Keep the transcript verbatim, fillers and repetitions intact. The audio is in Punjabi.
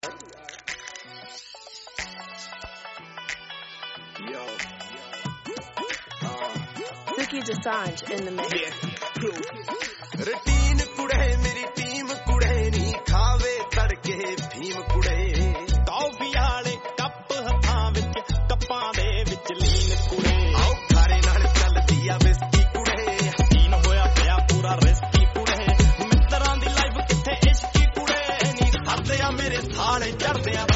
Yo. Ricky Desange in the mix. Routine ਕੁੜੇ ਮੇਰੀ ਟੀਮ ਕੁੜੇ ਨੀ ਖਾਵੇ ਤੜਕੇ ਭੀਮ ਕੁੜੇ ਕਾਫੀ ਵਾਲੇ ਕੱਪ ਹੱਥਾਂ ਵਿੱਚ ਕੱਪਾਂ ਦੇ ਵਿੱਚ ਲੀਨ ਕੁੜੇ ਆਓ ਖਾਰੇ ਨਾਲ ਚੱਲਦੀ ਆ ਵਿਸਕੀ ਕੁੜੇ ਯਕੀਨ ਹੋਇਆ ਪਿਆ ਪੂਰਾ ਰਿਸਕੀ ਕੁੜੇ ਮਿੱਤਰਾਂ ਦੀ ਲਾਈਫ ਕਿੱਥੇ ਇਸ਼ਕੀ ਕੁੜੇ ਨੀ ਸਰਦੇ ਆ ਮੇਰੇ ਸਾਲੇ ਚੜਦੇ ਆ